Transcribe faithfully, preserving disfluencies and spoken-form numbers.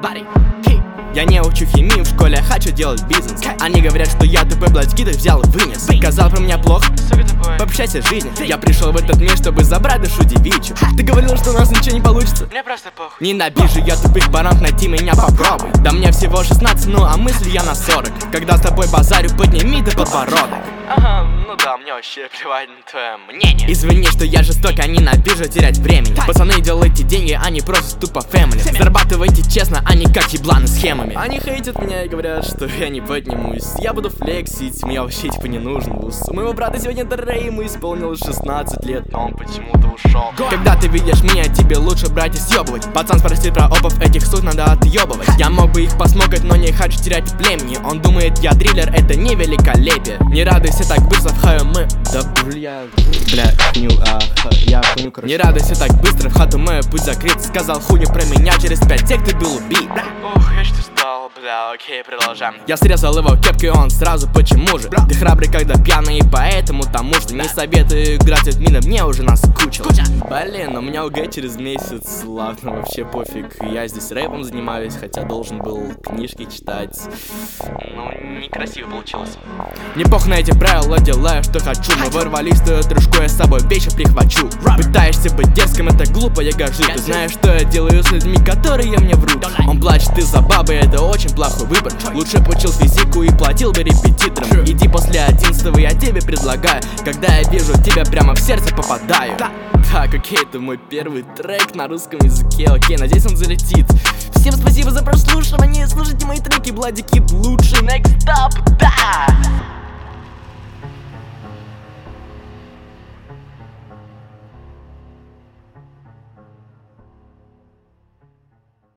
Я не учу химию в школе, хочу делать бизнес. Они говорят, что я тупой блядь, взял и вынес. Сказал про меня плохо, пообщайся с жизнью. Я пришел в этот мир, чтобы забрать душу девичью. Ты говорил, что у нас ничего не получится. Мне просто похуй. Ненавижу я тупых баранов, найти меня попробуй. Да мне всего шестнадцать, ну а мысли я на сорок. Когда с тобой базарю, подними ты подбородок. Ага, ну да, мне вообще плевать на твое мнение. Извини, что я жесток, а ненавижу терять времени. Пацаны, делайте деньги, они просто тупо фэмили. Зарабатывайте честно, а не как ебланы схемами. Они хейтят меня и говорят, что я не поднимусь. Я буду флексить, мне вообще типа не нужен вуз. У моего брата сегодня Дрей, ему исполнилось шестнадцать лет, Но он почему-то ушел. Когда ты видишь меня, тебе лучше брать и съебывать. Пацан спросит про опов, этих сук надо отъебывать. Я мог бы их посмокать, но не хочу терять племени. Он думает, я дриллер, это не великолепие. Не радуйся так быстро в хаю мы. Да бля, бля, хуйню, а, я хуйню, короче. Не радуйся так быстро в хату мой путь закрыт. Сказал хуйню про меня, через пять сек ты был убит. Ух, я что стал, бля, окей, продолжаем. Я срезал его кепкой, он сразу почему же? Ты храбрый, когда пьяный, и поэтому тому что не советую играть от мина, мне уже наскучило. Блин, у меня УГ через месяц, ладно, вообще пофиг. Я здесь рэпом занимаюсь, хотя должен был книжки читать. Ну, некрасиво получилось. Не похуй на эти правила, делаю, что хочу. Мы ворвались в твою дружку, я с собой вещи прихвачу. Пытаешься быть дерзким, это глупо, я горжусь. Ты знаешь, что я делаю с людьми, которые мне врут. Он плачет из-за бабы, это очень плохой выбор. Лучше получил физику и платил бы репетиторам. Иди после одиннадцатого, я тебе предлагаю. Когда я вижу тебя, прямо в сердце попадаю. Так, окей, это мой первый трек на русском языке. Окей, надеюсь, он залетит. Всем спасибо за прослушивание. Слушайте мои треки, Бладики лучше. Next up, да!